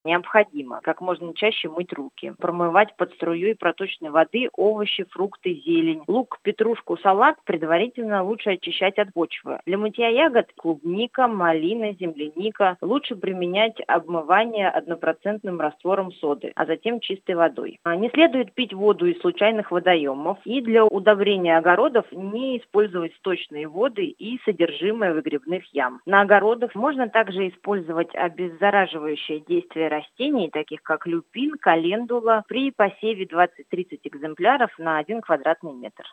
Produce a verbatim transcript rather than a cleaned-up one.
Необходимо как можно чаще мыть руки, промывать под струей проточной воды овощи, фрукты, зелень. Лук, петрушку, салат предварительно лучше очищать от почвы. Для мытья ягод клубника, малина, земляника лучше применять обмывание однопроцентным раствором соды, а затем чистой водой. Не следует пить воду из случайных водоемов и для удобрения огородов не использовать сточные воды и содержимое выгребных ям. На огородах можно также использовать обеззараживающее действие растений, таких как люпин, календула, при посеве двадцать-тридцать экземпляров на один квадратный метр.